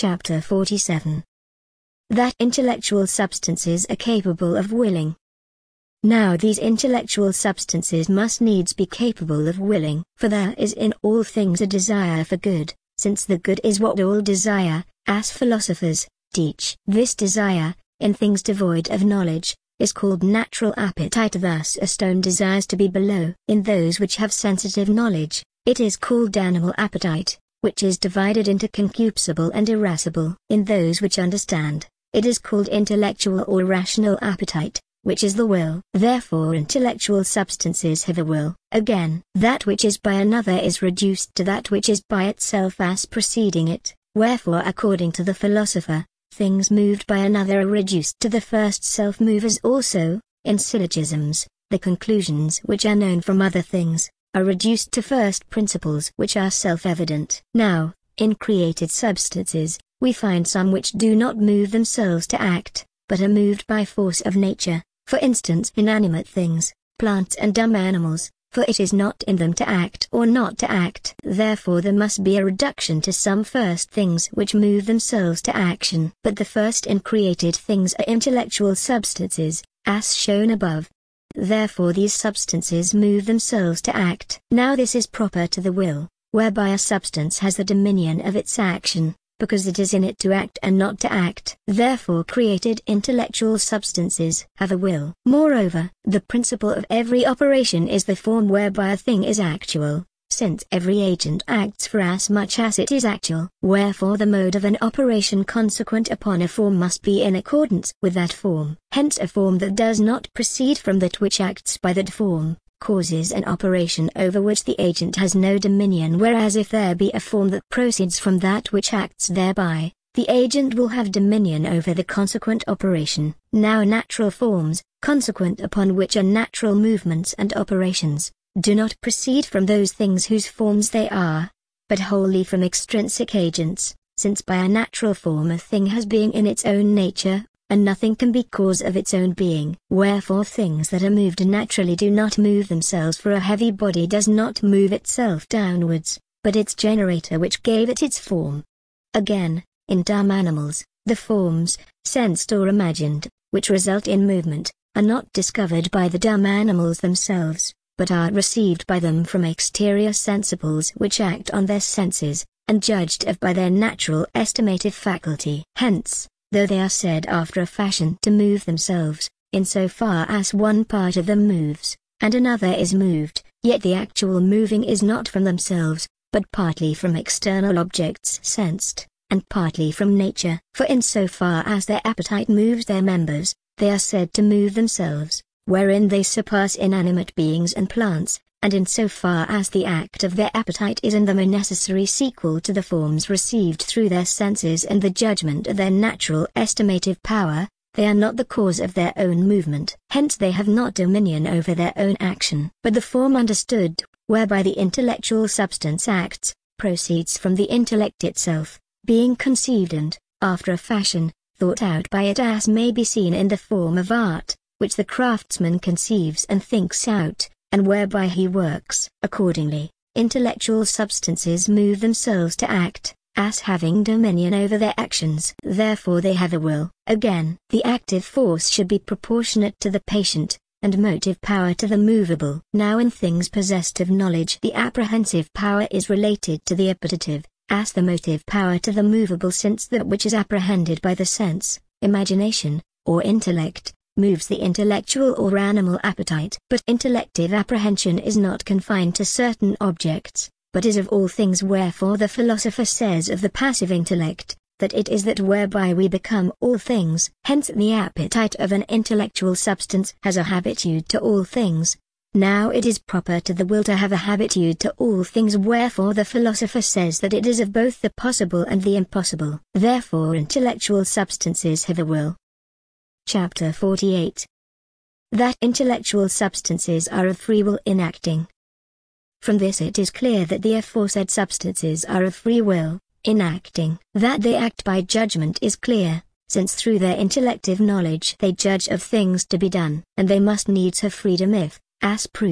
Chapter 47. That intellectual substances are capable of willing. Now these intellectual substances must needs be capable of willing, for there is in all things a desire for good, since the good is what all desire, as philosophers teach. This desire, in things devoid of knowledge, is called natural appetite. Thus a stone desires to be below. In those which have sensitive knowledge, it is called animal appetite, which is divided into concupiscible and irascible. In those which understand, it is called intellectual or rational appetite, which is the will. Therefore intellectual substances have a will. Again, that which is by another is reduced to that which is by itself as preceding it. Wherefore according to the philosopher, things moved by another are reduced to the first self-movers also. In syllogisms, the conclusions which are known from other things, are reduced to first principles which are self-evident. Now, in created substances, we find some which do not move themselves to act, but are moved by force of nature, for instance inanimate things, plants and dumb animals, for it is not in them to act or not to act. Therefore there must be a reduction to some first things which move themselves to action. But the first in created things are intellectual substances, as shown above. Therefore these substances move themselves to act. Now this is proper to the will, whereby a substance has the dominion of its action, because it is in it to act and not to act. Therefore created intellectual substances have a will. Moreover, the principle of every operation is the form whereby a thing is actual, since every agent acts for as much as it is actual. Wherefore the mode of an operation consequent upon a form must be in accordance with that form. Hence a form that does not proceed from that which acts by that form, causes an operation over which the agent has no dominion, whereas if there be a form that proceeds from that which acts thereby, the agent will have dominion over the consequent operation. Now natural forms, consequent upon which are natural movements and operations, do not proceed from those things whose forms they are, but wholly from extrinsic agents, since by a natural form a thing has being in its own nature, and nothing can be cause of its own being. Wherefore things that are moved naturally do not move themselves, for a heavy body does not move itself downwards, but its generator which gave it its form. Again, in dumb animals, the forms, sensed or imagined, which result in movement, are not discovered by the dumb animals themselves, but are received by them from exterior sensibles which act on their senses, and judged of by their natural estimative faculty. Hence, though they are said after a fashion to move themselves, in so far as one part of them moves, and another is moved, yet the actual moving is not from themselves, but partly from external objects sensed, and partly from nature. For in so far as their appetite moves their members, they are said to move themselves, wherein they surpass inanimate beings and plants, and in so far as the act of their appetite is in them a necessary sequel to the forms received through their senses and the judgment of their natural estimative power, they are not the cause of their own movement. Hence they have not dominion over their own action. But the form understood, whereby the intellectual substance acts, proceeds from the intellect itself, being conceived and, after a fashion, thought out by it, as may be seen in the form of art, which the craftsman conceives and thinks out, and whereby he works. Accordingly, intellectual substances move themselves to act, as having dominion over their actions. Therefore they have a will. Again, the active force should be proportionate to the patient, and motive power to the movable. Now in things possessed of knowledge the apprehensive power is related to the appetitive, as the motive power to the movable, since that which is apprehended by the sense, imagination, or intellect, moves the intellectual or animal appetite. But intellective apprehension is not confined to certain objects, but is of all things. Wherefore the philosopher says of the passive intellect, that it is that whereby we become all things. Hence the appetite of an intellectual substance has a habitude to all things. Now it is proper to the will to have a habitude to all things, wherefore the philosopher says that it is of both the possible and the impossible. Therefore intellectual substances have a will. Chapter 48. That intellectual substances are of free will in acting. From this it is clear that the aforesaid substances are of free will, in acting. That they act by judgment is clear, since through their intellective knowledge they judge of things to be done. And they must needs have freedom if, as proved,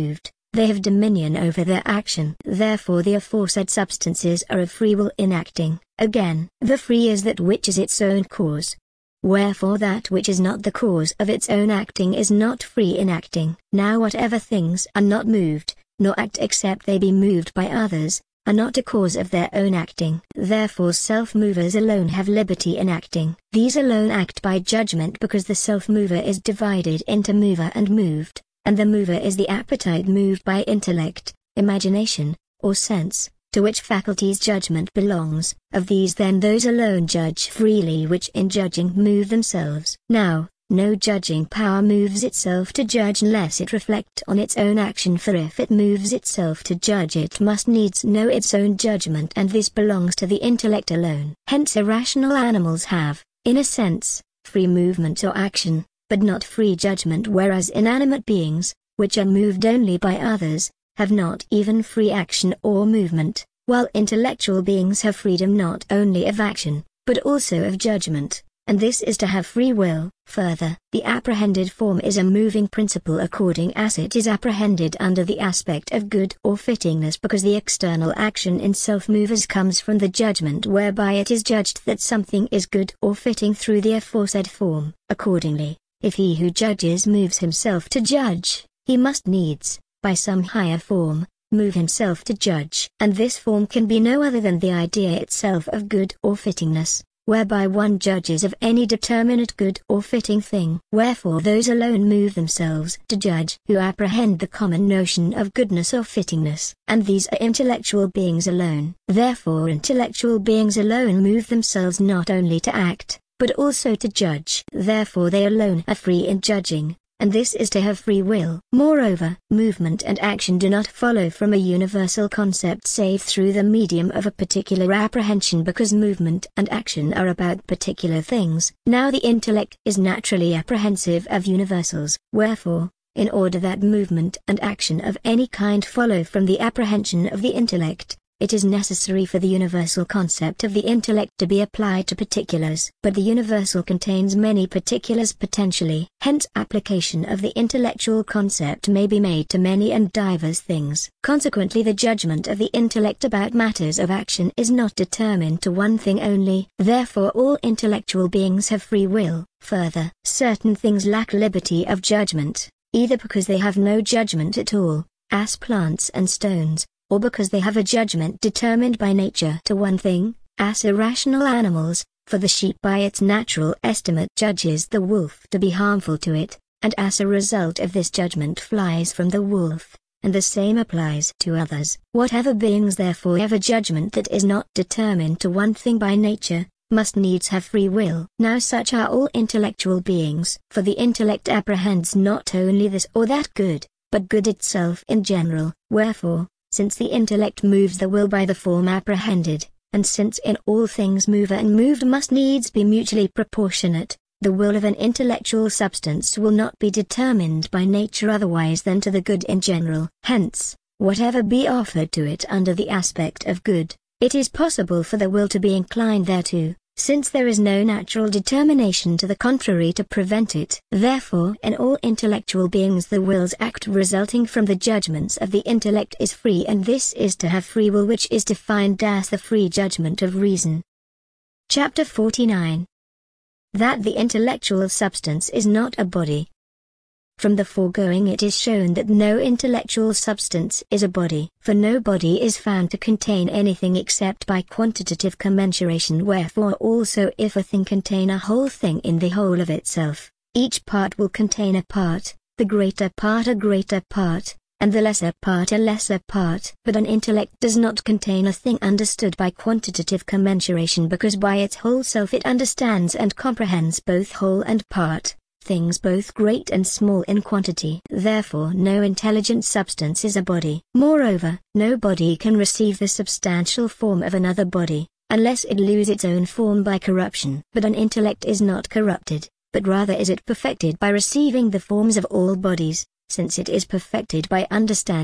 they have dominion over their action. Therefore the aforesaid substances are of free will in acting. Again, the free is that which is its own cause. Wherefore that which is not the cause of its own acting is not free in acting. Now whatever things are not moved, nor act except they be moved by others, are not a cause of their own acting. Therefore self-movers alone have liberty in acting. These alone act by judgment because the self-mover is divided into mover and moved, and the mover is the appetite moved by intellect, imagination, or sense, to which faculties judgment belongs. Of these then those alone judge freely which in judging move themselves. Now, no judging power moves itself to judge unless it reflect on its own action, for if it moves itself to judge it must needs know its own judgment, and this belongs to the intellect alone. Hence irrational animals have, in a sense, free movement or action, but not free judgment, whereas inanimate beings, which are moved only by others, have not even free action or movement, while intellectual beings have freedom not only of action, but also of judgment, and this is to have free will. Further, the apprehended form is a moving principle according as it is apprehended under the aspect of good or fittingness, because the external action in self-movers comes from the judgment whereby it is judged that something is good or fitting through the aforesaid form. Accordingly, if he who judges moves himself to judge, he must needs, by some higher form, move himself to judge. And this form can be no other than the idea itself of good or fittingness, whereby one judges of any determinate good or fitting thing. Wherefore those alone move themselves to judge who apprehend the common notion of goodness or fittingness. And these are intellectual beings alone. Therefore intellectual beings alone move themselves not only to act, but also to judge. Therefore they alone are free in judging, and this is to have free will. Moreover, movement and action do not follow from a universal concept save through the medium of a particular apprehension, because movement and action are about particular things. Now the intellect is naturally apprehensive of universals. Wherefore, in order that movement and action of any kind follow from the apprehension of the intellect, it is necessary for the universal concept of the intellect to be applied to particulars. But the universal contains many particulars potentially. Hence application of the intellectual concept may be made to many and divers things. Consequently the judgment of the intellect about matters of action is not determined to one thing only. Therefore all intellectual beings have free will. Further, certain things lack liberty of judgment, either because they have no judgment at all, as plants and stones, or because they have a judgment determined by nature to one thing, as irrational animals, for the sheep by its natural estimate judges the wolf to be harmful to it, and as a result of this judgment flies from the wolf, and the same applies to others. Whatever beings therefore have a judgment that is not determined to one thing by nature, must needs have free will. Now such are all intellectual beings, for the intellect apprehends not only this or that good, but good itself in general. Wherefore, since the intellect moves the will by the form apprehended, and since in all things mover and moved must needs be mutually proportionate, the will of an intellectual substance will not be determined by nature otherwise than to the good in general. Hence, whatever be offered to it under the aspect of good, it is possible for the will to be inclined thereto, since there is no natural determination to the contrary to prevent it. Therefore in all intellectual beings the will's act resulting from the judgments of the intellect is free, and this is to have free will, which is defined as the free judgment of reason. Chapter 49. That the intellectual substance is not a body. From the foregoing it is shown that no intellectual substance is a body, for no body is found to contain anything except by quantitative commensuration. Wherefore also if a thing contain a whole thing in the whole of itself, each part will contain a part, the greater part a greater part, and the lesser part a lesser part. But an intellect does not contain a thing understood by quantitative commensuration, because by its whole self it understands and comprehends both whole and part, things both great and small in quantity. Therefore no intelligent substance is a body. Moreover, no body can receive the substantial form of another body, unless it lose its own form by corruption. But an intellect is not corrupted, but rather is it perfected by receiving the forms of all bodies, since it is perfected by understanding,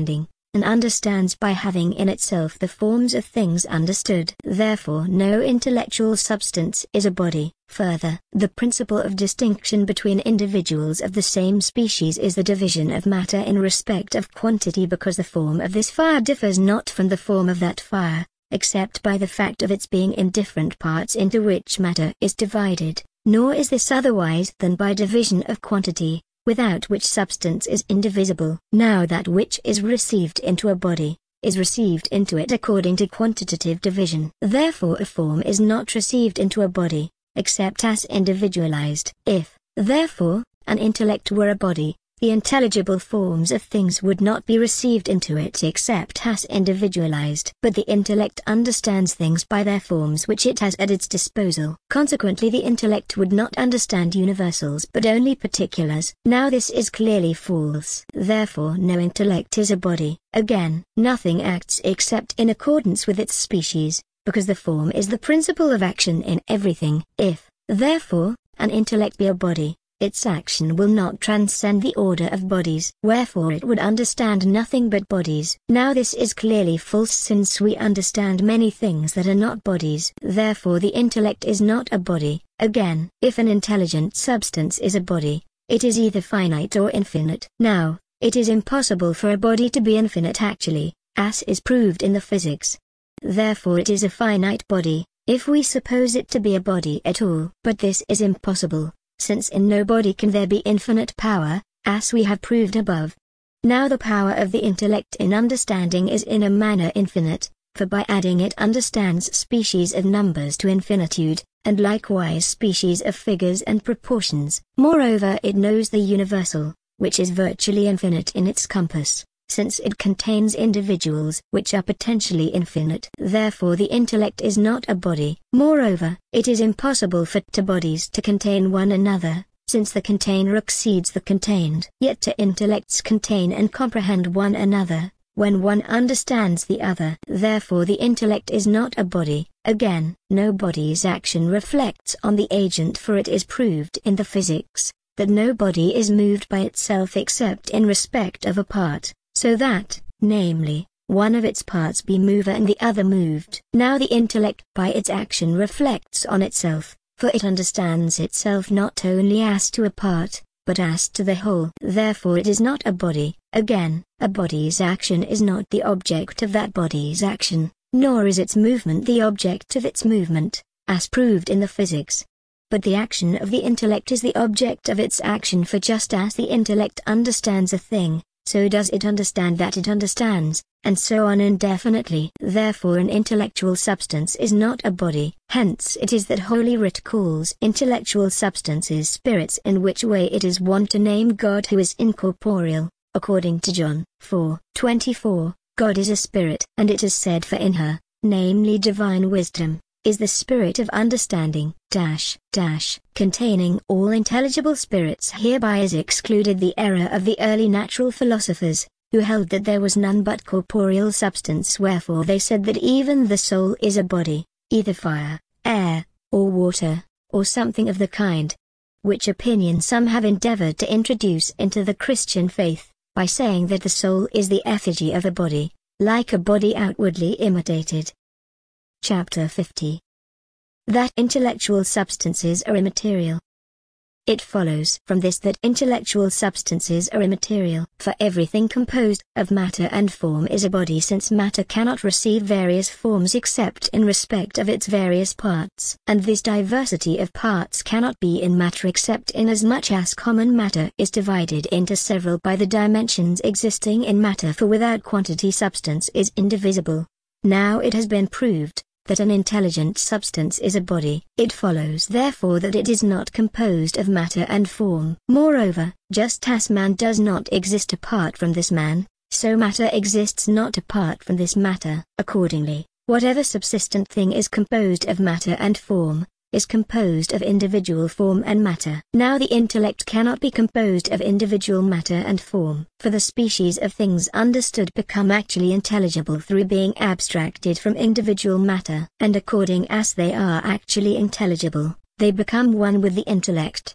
and understands by having in itself the forms of things understood. Therefore no intellectual substance is a body. Further, the principle of distinction between individuals of the same species is the division of matter in respect of quantity, because the form of this fire differs not from the form of that fire, except by the fact of its being in different parts into which matter is divided, nor is this otherwise than by division of quantity, without which substance is indivisible. Now that which is received into a body, is received into it according to quantitative division. Therefore a form is not received into a body, except as individualized. If, therefore, an intellect were a body, the intelligible forms of things would not be received into it except as individualized. But the intellect understands things by their forms which it has at its disposal. Consequently the intellect would not understand universals but only particulars. Now this is clearly false. Therefore no intellect is a body. Again, nothing acts except in accordance with its species, because the form is the principle of action in everything. If, therefore, an intellect be a body, its action will not transcend the order of bodies. Wherefore it would understand nothing but bodies. Now this is clearly false, since we understand many things that are not bodies. Therefore the intellect is not a body. Again, if an intelligent substance is a body, it is either finite or infinite. Now, it is impossible for a body to be infinite actually, as is proved in the physics. Therefore it is a finite body, if we suppose it to be a body at all. But this is impossible, since in no body can there be infinite power, as we have proved above. Now the power of the intellect in understanding is in a manner infinite, for by adding it understands species of numbers to infinitude, and likewise species of figures and proportions. Moreover it knows the universal, which is virtually infinite in its compass, since it contains individuals which are potentially infinite. Therefore the intellect is not a body. Moreover, it is impossible for two bodies to contain one another, since the container exceeds the contained. Yet two intellects contain and comprehend one another, when one understands the other. Therefore the intellect is not a body. Again, no body's action reflects on the agent, for it is proved in the physics, that no body is moved by itself except in respect of a part, so that, namely, one of its parts be mover and the other moved. Now the intellect by its action reflects on itself, for it understands itself not only as to a part, but as to the whole. Therefore it is not a body. Again, a body's action is not the object of that body's action, nor is its movement the object of its movement, as proved in the physics. But the action of the intellect is the object of its action, for just as the intellect understands a thing, so does it understand that it understands, and so on indefinitely. Therefore an intellectual substance is not a body. Hence it is that Holy Writ calls intellectual substances spirits, in which way it is wont to name God who is incorporeal, according to John 4:24, God is a spirit. And it is said, for in her, namely divine wisdom, is the spirit of understanding, containing all intelligible spirits. Hereby is excluded the error of the early natural philosophers, who held that there was none but corporeal substance. Wherefore they said that even the soul is a body, either fire, air, or water, or something of the kind. Which opinion some have endeavored to introduce into the Christian faith, by saying that the soul is the effigy of a body, like a body outwardly imitated. Chapter 50. That intellectual substances are immaterial. It follows from this that intellectual substances are immaterial, for everything composed of matter and form is a body, since matter cannot receive various forms except in respect of its various parts. And this diversity of parts cannot be in matter except inasmuch as common matter is divided into several by the dimensions existing in matter, for without quantity substance is indivisible. Now it has been proved that an intelligent substance is a body. It follows therefore that it is not composed of matter and form. Moreover, just as man does not exist apart from this man, so matter exists not apart from this matter. Accordingly, whatever subsistent thing is composed of matter and form, is composed of individual form and matter. Now the intellect cannot be composed of individual matter and form, for the species of things understood become actually intelligible through being abstracted from individual matter, and according as they are actually intelligible, they become one with the intellect.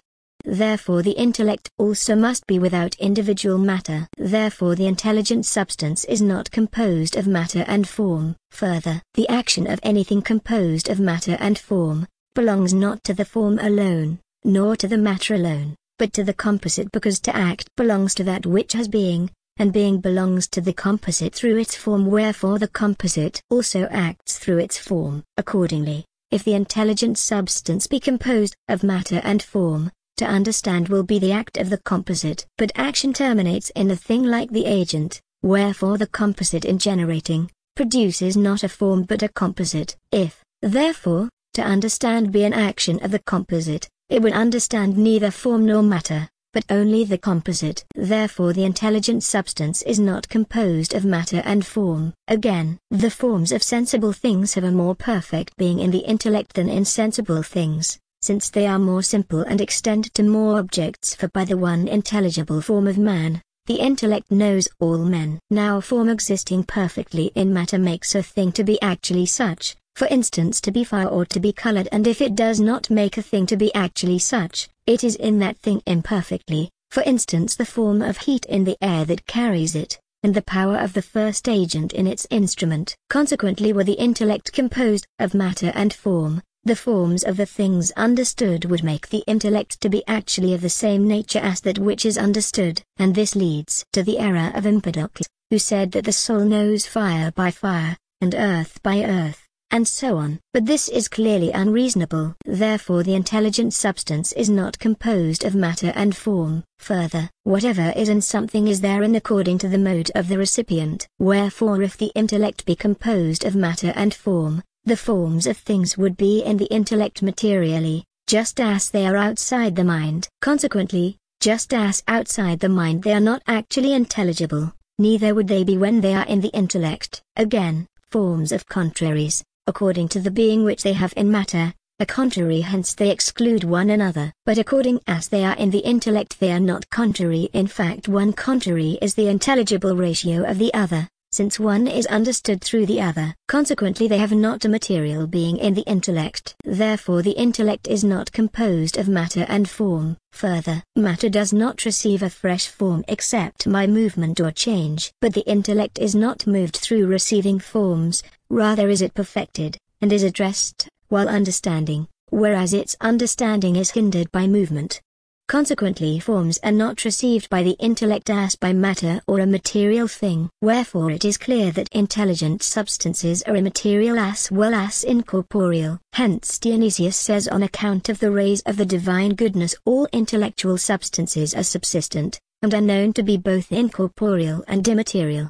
Therefore the intellect also must be without individual matter. Therefore the intelligent substance is not composed of matter and form. Further, the action of anything composed of matter and form belongs not to the form alone, nor to the matter alone, but to the composite, because to act belongs to that which has being, and being belongs to the composite through its form. Wherefore the composite also acts through its form. Accordingly, if the intelligent substance be composed of matter and form, to understand will be the act of the composite. But action terminates in the thing like the agent, wherefore the composite in generating produces not a form but a composite. If, therefore, to understand be an action of the composite, it would understand neither form nor matter, but only the composite. Therefore the intelligent substance is not composed of matter and form. Again, the forms of sensible things have a more perfect being in the intellect than insensible things, since they are more simple and extend to more objects. For by the one intelligible form of man, the intellect knows all men. Now a form existing perfectly in matter makes a thing to be actually such, for instance to be fire or to be colored, and if it does not make a thing to be actually such, it is in that thing imperfectly, for instance the form of heat in the air that carries it, and the power of the first agent in its instrument. Consequently were the intellect composed of matter and form, the forms of the things understood would make the intellect to be actually of the same nature as that which is understood. And this leads to the error of Empedocles, who said that the soul knows fire by fire, and earth by earth, and so on. But this is clearly unreasonable. Therefore the intelligent substance is not composed of matter and form. Further, whatever is in something is therein according to the mode of the recipient. Wherefore if the intellect be composed of matter and form, the forms of things would be in the intellect materially, just as they are outside the mind. Consequently, just as outside the mind they are not actually intelligible, neither would they be when they are in the intellect. Again, forms of contraries, according to the being which they have in matter, are contrary, hence they exclude one another. But according as they are in the intellect they are not contrary. In fact one contrary is the intelligible ratio of the other, since one is understood through the other. Consequently they have not a material being in the intellect. Therefore the intellect is not composed of matter and form. Further, matter does not receive a fresh form except by movement or change. But the intellect is not moved through receiving forms, rather is it perfected, and is addressed, while understanding, whereas its understanding is hindered by movement. Consequently forms are not received by the intellect as by matter or a material thing. Wherefore it is clear that intelligent substances are immaterial as well as incorporeal. Hence Dionysius says on account of the rays of the divine goodness all intellectual substances are subsistent, and are known to be both incorporeal and immaterial.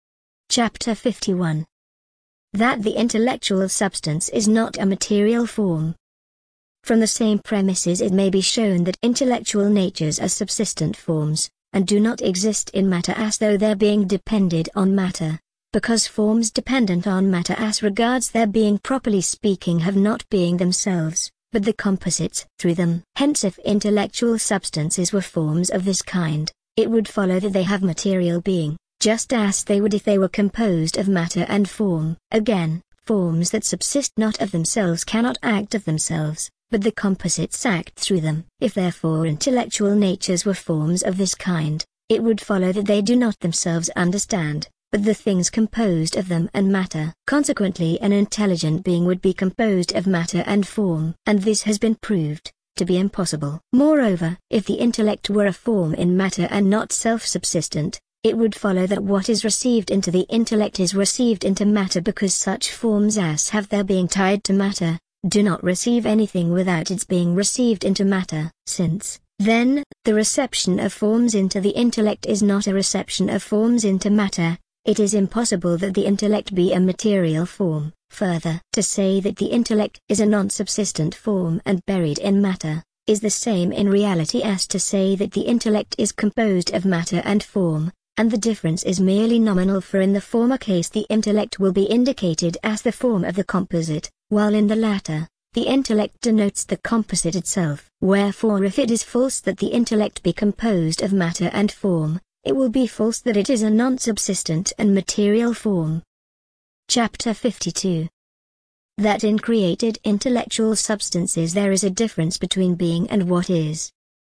Chapter 51. That the intellectual substance is not a material form. From the same premises it may be shown that intellectual natures are subsistent forms, and do not exist in matter as though their being depended on matter, because forms dependent on matter as regards their being properly speaking have not being themselves, but the composites through them. Hence if intellectual substances were forms of this kind, it would follow that they have material being, just as they would if they were composed of matter and form. Again, forms that subsist not of themselves cannot act of themselves, but the composites act through them. If therefore intellectual natures were forms of this kind, it would follow that they do not themselves understand, but the things composed of them and matter. Consequently an intelligent being would be composed of matter and form. And this has been proved to be impossible. Moreover, if the intellect were a form in matter and not self-subsistent, it would follow that what is received into the intellect is received into matter, because such forms as have their being tied to matter do not receive anything without its being received into matter. Since, then, the reception of forms into the intellect is not a reception of forms into matter, it is impossible that the intellect be a material form. Further, to say that the intellect is a non-subsistent form and buried in matter, is the same in reality as to say that the intellect is composed of matter and form, and the difference is merely nominal, for in the former case the intellect will be indicated as the form of the composite, while in the latter, the intellect denotes the composite itself. Wherefore if it is false that the intellect be composed of matter and form, it will be false that it is a non-subsistent and material form. Chapter 52. That in created intellectual substances there is a difference between being and what is.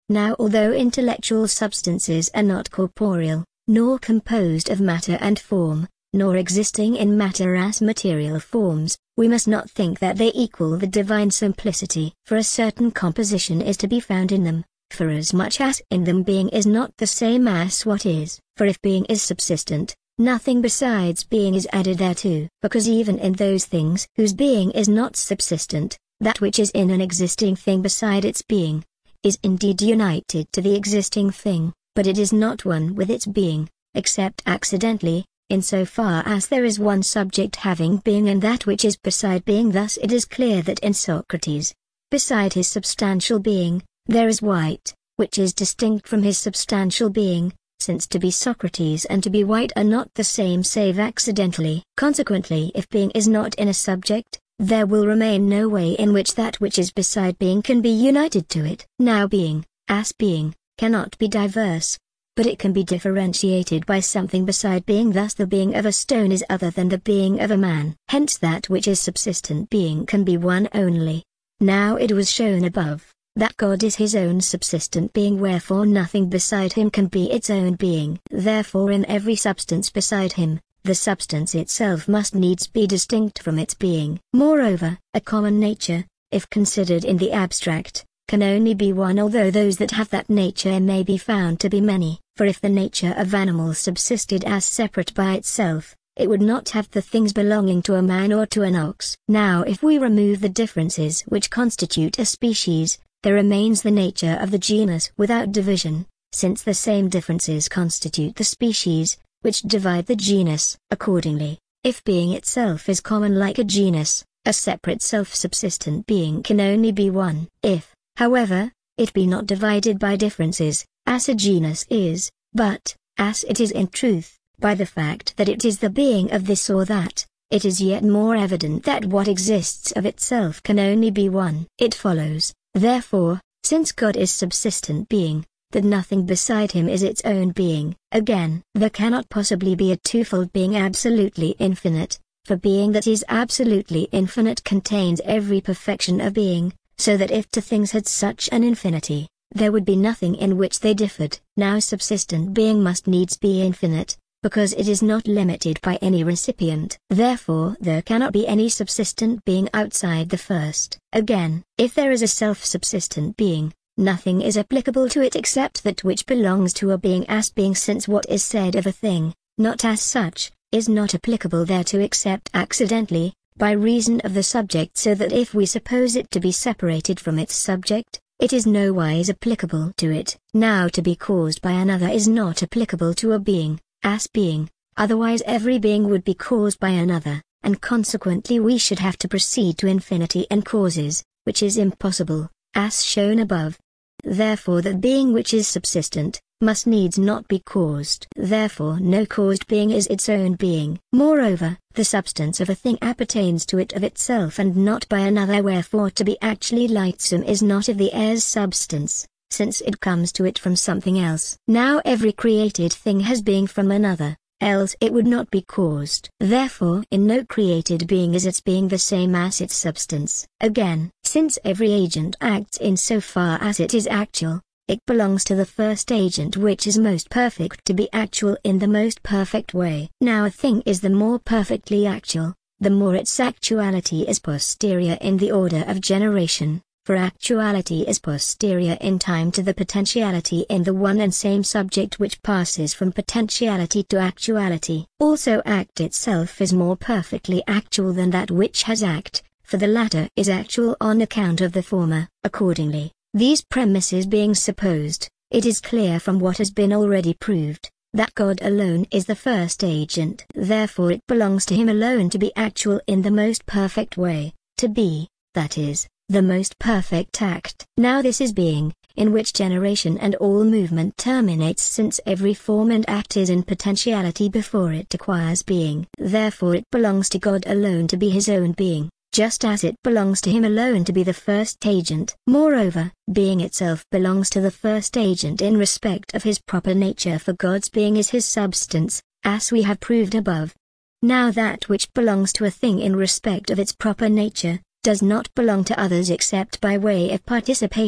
Now although intellectual substances are not corporeal, nor composed of matter and form, nor existing in matter as material forms, we must not think that they equal the divine simplicity. For a certain composition is to be found in them, forasmuch as in them being is not the same as what is. For if being is subsistent, nothing besides being is added thereto. Because even in those things whose being is not subsistent, that which is in an existing thing beside its being, is indeed united to the existing thing, but it is not one with its being, except accidentally, in so far as there is one subject having being and that which is beside being. Thus it is clear that in Socrates, beside his substantial being, there is white, which is distinct from his substantial being, since to be Socrates and to be white are not the same save accidentally. Consequently, if being is not in a subject, there will remain no way in which that which is beside being can be united to it. Now being, as being, cannot be diverse, but it can be differentiated by something beside being. Thus the being of a stone is other than the being of a man. Hence that which is subsistent being can be one only. Now it was shown above, that God is his own subsistent being, wherefore nothing beside him can be its own being. Therefore in every substance beside him, the substance itself must needs be distinct from its being. Moreover, a common nature, if considered in the abstract, can only be one, although those that have that nature may be found to be many. For if the nature of animals subsisted as separate by itself, it would not have the things belonging to a man or to an ox. Now if we remove the differences which constitute a species, there remains the nature of the genus without division, since the same differences constitute the species, which divide the genus. Accordingly, if being itself is common like a genus, a separate self-subsistent being can only be one. If, however, it be not divided by differences, as a genus is, but, as it is in truth, by the fact that it is the being of this or that, it is yet more evident that what exists of itself can only be one. It follows, therefore, since God is subsistent being, that nothing beside him is its own being. Again, there cannot possibly be a twofold being absolutely infinite, for being that is absolutely infinite contains every perfection of being, so that if two things had such an infinity, there would be nothing in which they differed. Now subsistent being must needs be infinite, because it is not limited by any recipient. Therefore there cannot be any subsistent being outside the first. Again, if there is a self-subsistent being, nothing is applicable to it except that which belongs to a being as being, since what is said of a thing, not as such, is not applicable thereto except accidentally, by reason of the subject, so that if we suppose it to be separated from its subject, it is nowise applicable to it. Now to be caused by another is not applicable to a being, as being, otherwise every being would be caused by another, and consequently we should have to proceed to infinity and causes, which is impossible, as shown above. Therefore that being which is subsistent, must needs not be caused. Therefore no caused being is its own being. Moreover, the substance of a thing appertains to it of itself and not by another, wherefore to be actually lightsome is not of the air's substance, since it comes to it from something else. Now every created thing has being from another, else it would not be caused. Therefore in no created being is its being the same as its substance. Again, since every agent acts in so far as it is actual, it belongs to the first agent which is most perfect to be actual in the most perfect way. Now a thing is the more perfectly actual, the more its actuality is posterior in the order of generation, for actuality is posterior in time to the potentiality in the one and same subject which passes from potentiality to actuality. Also act itself is more perfectly actual than that which has act, for the latter is actual on account of the former. Accordingly, these premises being supposed, it is clear from what has been already proved, that God alone is the first agent. Therefore it belongs to him alone to be actual in the most perfect way, to be, that is, the most perfect act. Now this is being, in which generation and all movement terminates, since every form and act is in potentiality before it acquires being. Therefore it belongs to God alone to be his own being, just as it belongs to him alone to be the first agent. Moreover, being itself belongs to the first agent in respect of his proper nature, for God's being is his substance, as we have proved above. Now that which belongs to a thing in respect of its proper nature, does not belong to others except by way of participation,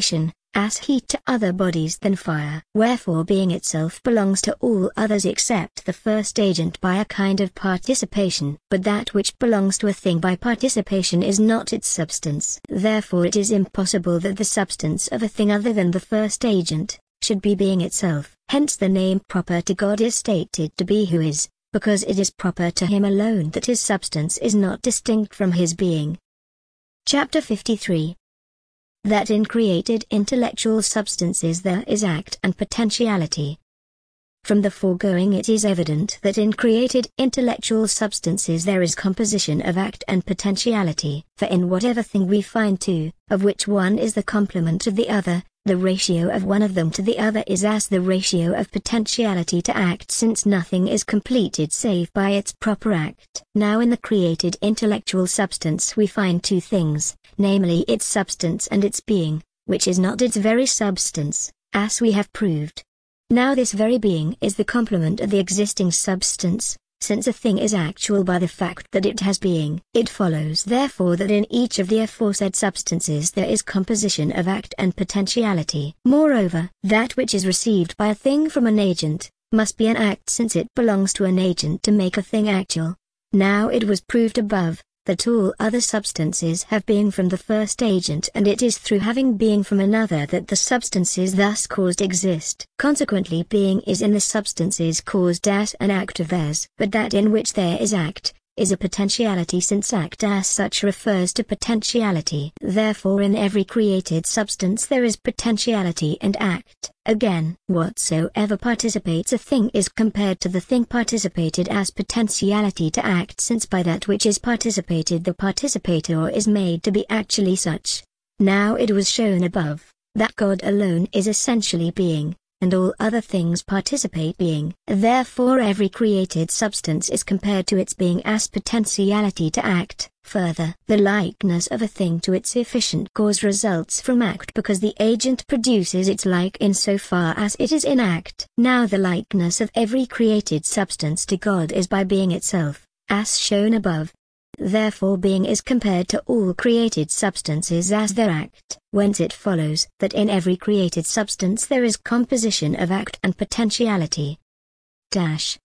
as heat to other bodies than fire. Wherefore being itself belongs to all others except the first agent by a kind of participation. But that which belongs to a thing by participation is not its substance. Therefore it is impossible that the substance of a thing other than the first agent should be being itself. Hence the name proper to God is stated to be who is, because it is proper to him alone that his substance is not distinct from his being. Chapter 53. That in created intellectual substances there is act and potentiality. From the foregoing it is evident that in created intellectual substances there is composition of act and potentiality. For in whatever thing we find two, of which one is the complement of the other, the ratio of one of them to the other is as the ratio of potentiality to act, since nothing is completed save by its proper act. Now in the created intellectual substance we find two things, namely its substance and its being, which is not its very substance, as we have proved. Now this very being is the complement of the existing substance. Since a thing is actual by the fact that it has being, it follows therefore that in each of the aforesaid substances there is composition of act and potentiality. Moreover, that which is received by a thing from an agent, must be an act, since it belongs to an agent to make a thing actual. Now it was proved above, that all other substances have being from the first agent, and it is through having being from another that the substances thus caused exist. Consequently being is in the substances caused as an act of theirs. But that in which there is act, is a potentiality, since act as such refers to potentiality. Therefore in every created substance there is potentiality and act. Again, whatsoever participates a thing is compared to the thing participated as potentiality to act, since by that which is participated the participator is made to be actually such. Now it was shown above, that God alone is essentially being, and all other things participate being. Therefore every created substance is compared to its being as potentiality to act. Further, the likeness of a thing to its efficient cause results from act, because the agent produces its like in so far as it is in act. Now the likeness of every created substance to God is by being itself, as shown above. Therefore being is compared to all created substances as their act, whence it follows that in every created substance there is composition of act and potentiality.